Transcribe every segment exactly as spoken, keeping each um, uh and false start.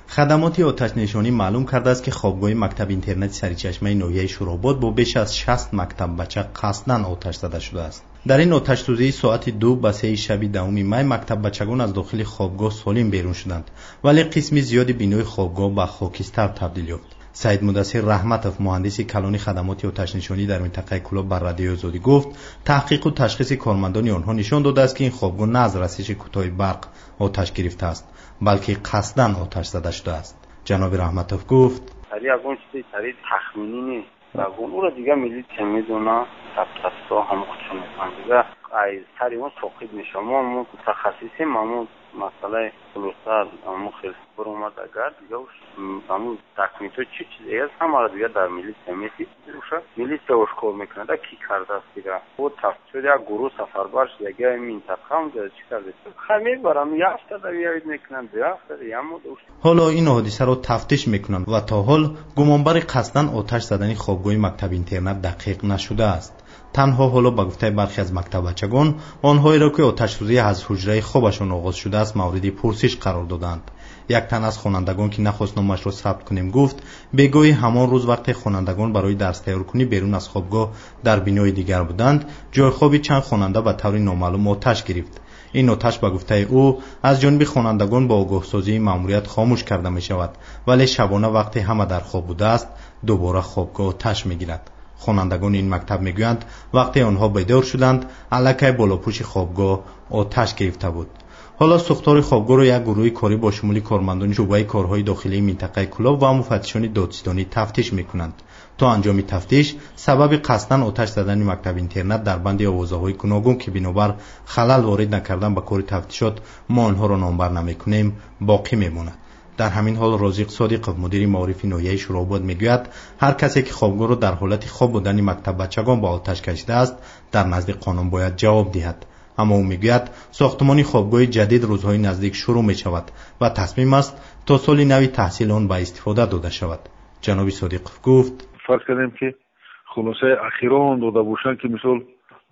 خدمات آتش‌نشانی معلوم کرده است که خوابگاه مکتب اینترنت سریچشمه ناحیه شوراباد با بیش از شصت مکتب بچه قصداً آتش زده شده است. در این آتش سوزی ساعت دو به سه شب دوم می مکتب بچگان از داخل خوابگاه سالم بیرون شدند، ولی قسمی زیادی بینای خوابگاه به خاکستر تبدیل یافت. سید مدثر رحمتов مهندس کلانی خدمات آتش‌نشانی در منطقه کلوب بر رادیو آزادی گفت تحقیق و تشخیص کارمندان آنها نشان داده است که این خوابگاه نه از رسش کوتاه برق آتش گرفته است، بلکه قصداً آتش زده شده است. جناب رحمتов گفت سری از اون چیزی سری تخمینی نیست و اون رو دیگه میلیت که میدونه تبتستا هم خودشون میکنن دیگه از سری اون توقید میشه. ما متخصصیم، ما مسئله فلوستر همون خیلی بر اومد اگر دیگه همون تکمیل تو چی چیزی هست همه دیگه در میلیت میتی روشه میلیت که اشکال میکنه دا کی کرده است دیگه او تفتیش یک گروه سفربرش دیگه منطقه هم دیگه چی کرده خمیر برام یافته دا بیاید میکنن بیافته دیگه همون دوست. حالا این حادثه رو تفتیش میکنن و تا حال گمانبر قصداً آتش زدن خوابگاه مکتب اینترنت دقیق نشده است. تنها حالا با گفته برخی از مکتب بچگان آنهایی را که آتش سوزی از حجره خوابشون آغاز شده است مورد پرسش قرار دادند. یک تن از خوانندگان که نخواست نامش را ثبت کنیم گفت بگویی همان روز وقت خوانندگان برای درس تیار کنی بیرون از خوابگاه در بینای دیگر بودند، جای خوابی چند خواننده به طور نامعلوم آتش گرفت. این آتش به گفته او از جانب خوانندگان با آگاه سازی ماموریت خاموش کرده می شود، ولی شبانه وقتی همه در خواب بوده است دوباره خوابگاه آتش می گیرد. خوانندگان این مکتب میگویند وقتی آنها بیدار شدند الکی بالاپوش خوابگاه آتش گرفته بود. حالا ساختار خوابگاه را یک گروه کاری با شمول کارمندان شعبه کارهای داخلی منطقه کلاب و مفتشان دادستانی تفتیش میکنند. تا انجام تفتیش سبب قصداً آتش زدن مکتب اینترنت در بند آوازه‌های گوناگون که بنابر خلل وارد نکردن به کار تفتیشات ما آنها را نامبر نمیکنیم باقی میماند. در همین حال رازق صادق مدیر معارف ناحیه شوراباد میگوید هر کسی که خوابگاه را در حالت خواب بودن مکتب بچگان با آتش کشیده است در نزد قانون باید جواب دهد. اما او میگوید ساختمان خوابگاه جدید روزهای نزدیک شروع می شود و تصمیم است تا سال نوی تحصیل آن به استفاده داده شود. جناب صادق گفت فرض کنیم که خلاصه اخیرا داده باشند که مثال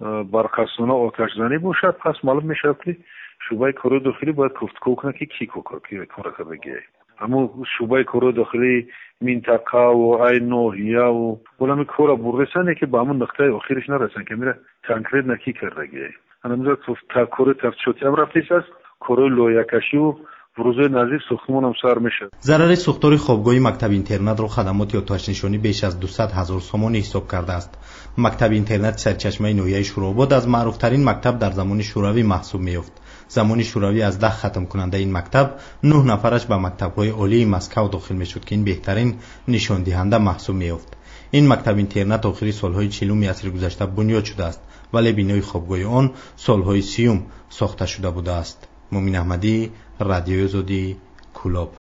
برقصانه آتش زنی باشد، پس معلوم میشه که شعبه کار داخلی باید گفتگو کنه که کی کار کار بگه. اما شعبه کار داخلی منطقه و ای ناحیه و ولمی کار برسن که به همون نقطه آخرش نرسن که میره کنکریت نکی کرده. انا میگم تا کار تفتیشاتی هم رفتیش است، کار لایه کشی و روزه نزدیک ساختمان هم سر میشه. ضرر ساختار خوابگاه مکتب اینترنت را خدمات آتش‌نشانی بیش از دویست هزار سومان حساب کرده است. مکتب اینترنت سرچشمه ناحیه شوراباد از معروفترین مکتب در زمان شوروی محسوب میافت. زمان شوروی از ده ختم کننده این مکتب نه نفرش به مکتب‌های عالی مسکو داخل میشد که این بهترین نشان دهنده محسوب میافت. این مکتب اینترنت آخری سالهای چهلم عصر گذشته بنیاد شده است، ولی بینای خوابگاه آن سالهای سیوم ساخته شده بوده است. مومن احمدی، رادیو آزادی، کلاب.